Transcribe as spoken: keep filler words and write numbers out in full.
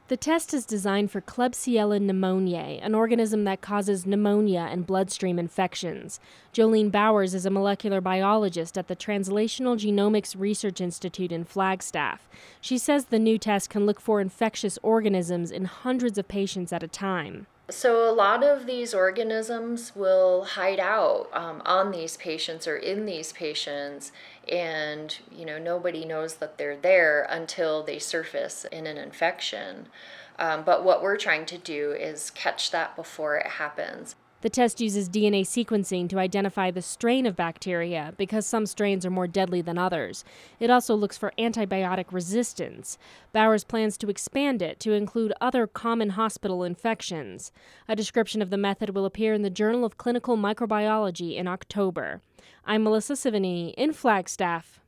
The test is designed for Klebsiella pneumoniae, an organism that causes pneumonia and bloodstream infections. Jolene Bowers is a molecular biologist at the Translational Genomics Research Institute in Flagstaff. She says the new test can look for infectious organisms in hundreds of patients at a time. So a lot of these organisms will hide out um, on these patients or in these patients, and you know nobody knows that they're there until they surface in an infection. Um, but what we're trying to do is catch that before it happens. The test uses D N A sequencing to identify the strain of bacteria because some strains are more deadly than others. It also looks for antibiotic resistance. Bowers plans to expand it to include other common hospital infections. A description of the method will appear in the Journal of Clinical Microbiology in October. I'm Melissa Sivany in Flagstaff.